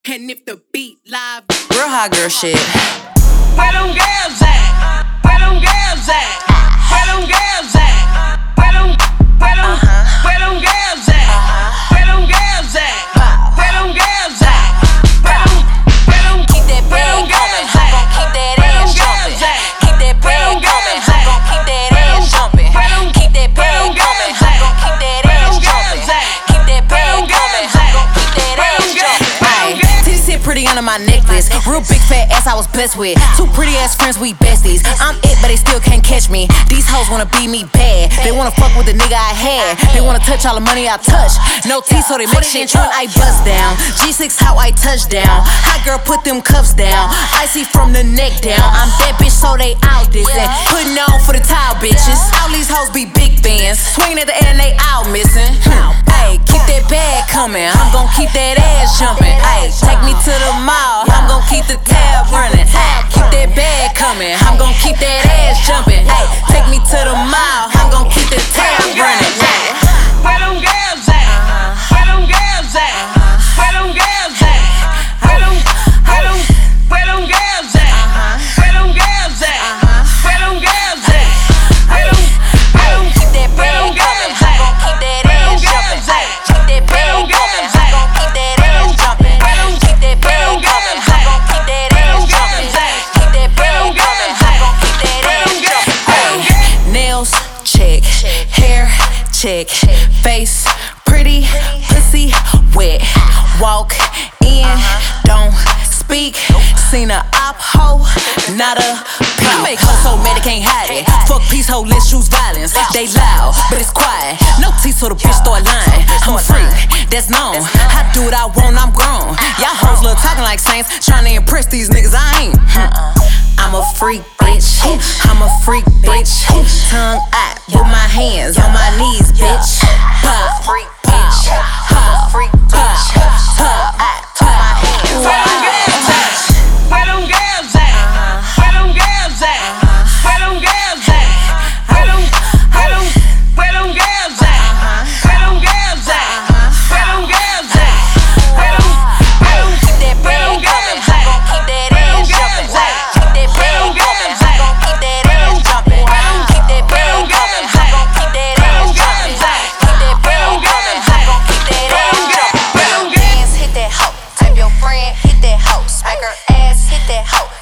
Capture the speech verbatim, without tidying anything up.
And if the beat live, real hot girl shit. Where them girls at? Where them girls at? Where them girls at? Where them, where them, where them girls at? Where them girls at? Where them girls at? Where them, where them, Keep that where them bag coming, girls I'm at? gon' keep that Where them ass girls jumping. at? Keep that Where bag them coming, girls I'm at? gon' keep that ass jumping. Where them, Keep that where them bag coming, girls I'm at? gon' keep that Where ass them jumping. girls at? Keep that Where bag them coming, girls I'm at? gon' keep that Where ass them girls- jumping. where them Ayy, girls- titties sit pretty under my necklace. Real big fat ass I was blessed with. Two pretty ass friends, we besties. I'm it, but they still can't catch me. These hoes wanna be me bad. They wanna fuck with the nigga I had. They wanna touch all the money I touch. No teeth, so they make shit true. I bust down. G six, how I touch down. Hot girl, put them cuffs down. Icy from the neck down. I'm that bitch, so they out this and putting on for the tile bitches. All these hoes be big fans. Swinging at the air and they out missing. Ayy, keep that bag coming. I'm gon' keep that ass jumping. Ayy, take me to the mall. I'm gon' keep the tab running. Ayy, keep that bag coming. I'm gon' keep that ass jumping. Ayy, take me to the mall. I'm gon' keep the tab running. Ayy. Where them girls at? Where them girls at? Where them girls at? Where them, where them, where them girls at? Where them girls at? Where them girls at? Where them, where them, Keep that where them bag coming. girls I'm at? gon' keep that Where them ass jumping. girls at? Ayy, keep that bag coming. I'm gon' keep that ass jumping. Keep that bag coming. I'm gon' keep that ass jumping. Keep that bag coming. I'm gon' keep that ass jumping. Ayy, nails check, hair check, face pretty, pussy wet. Walk in, don't speak. Seen a op hoe, not a peep. I make hoes so mad they can't hide it. Fuck peace, hoe, let's choose violence. They loud, but it's quiet. No teeth, so the bitch start lying. I'm a freak, that's known. I do what I want, I'm grown. Y'all hoes love talking like saints, trying to impress these niggas. I ain't. I'm a freak, bitch. I'm a freak, bitch. Tongue out with my hands on my knees, bitch. Pop, freak, bitch. Pop, freak, bitch. Tongue out to my hands. Where them girls at? Where them girls at? Where them girls at? Where them girls at? Where them, where them, where them girls at? Where them girls at? Where them girls at? Where them, where them, Keep that where them bag coming. girls I'm at? gon' keep that ass jumping. Keep that bag coming. I'm gon' keep that ass jumping. Keep that bag coming. I'm gon' keep that ass jumping. Keep that bag coming. I'm gon' keep that ass jumping. Dance, hit that hoe. Tap your friend, hit that hoe. Smack her ass, hit that hoe.